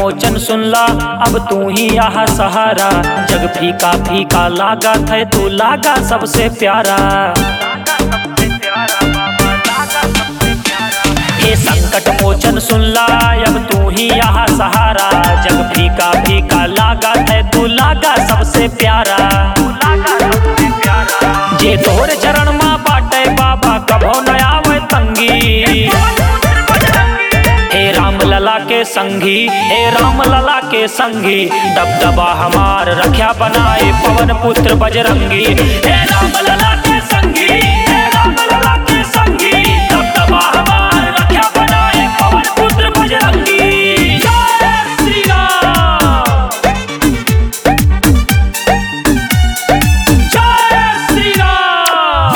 मोचन सुनला अब तू ही यहाँ सहारा। जग फीका फीका लागा थे तू लागा सबसे प्यारा। हे संकट मोचन सुनला अब तू ही यहाँ सहारा। जग फीका फीका लागा थे तू लागा सबसे प्यारा। जे तोहरे चरण माँ बाटे बाबा कभो न आवे तंगी। हे राम लला के संगी, हे राम लला के संगी, दबदबा हमार रख्या बनाए पवन पुत्र बजरंगी। हे राम लला के संगी, हे राम लला के संगी, दबदबा हमार रख्या बनाए पवन पुत्र बजरंगी। जय श्री राम, जय श्री राम।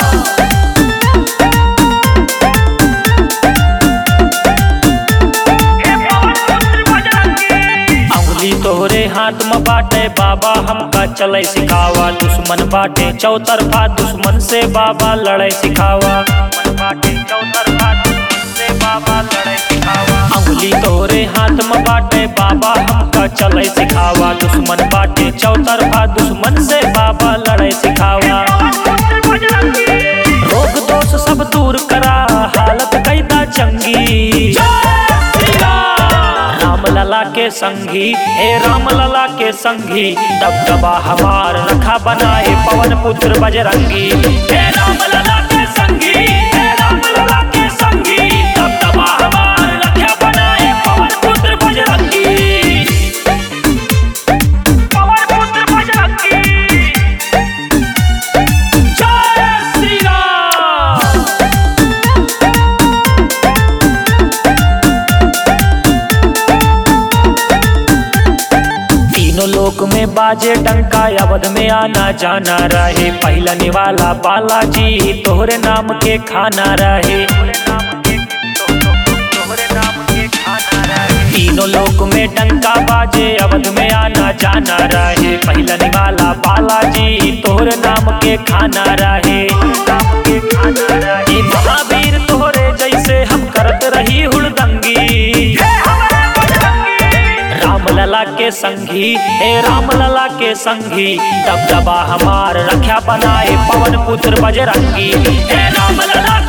तोहरे हाथ में बाटे बाबा हमका चले सिखावा। दुश्मन बाटे चौतरफा दुश्मन से बाबा लड़े सिखावा। अंगुली तोहरे हाथ में बाटे बाबा हमका चले सिखावा। दुश्मन बाटे चौतरफा दुश्मन से बाबा लड़े सिखावा। रोग दोष सब दूर करा हालत कैदा चंगी। राम लला के संगी, हे राम लला के संगी, दबदबा हमार रखा बनाए पवन पुत्र बजरंगी। हे राम लला के संगी, हे राम लला के संगी, दबदबा हमार रखा बनाए पवन पुत्र बजरंगी। पवन पुत्र बजरंगी। जय श्री राम। तीनों लोक में बाजे डंका अवध में आना जाना रहे। पहलने वाला बालाजी तोहरे नाम के खाना रहे। तीनों लोक में डंका बाजे अवध में आना जाना रहे। पहलने वाला बालाजी तोहरे नाम के खाना रहे। महावीर तोहरे जैसे हम करत रही हुड़दंगी। राम लला के संगी, हे राम लला के संगी, दबदबा हमार रख्या बनाए पवन पुत्र बजरंगी। हे राम लला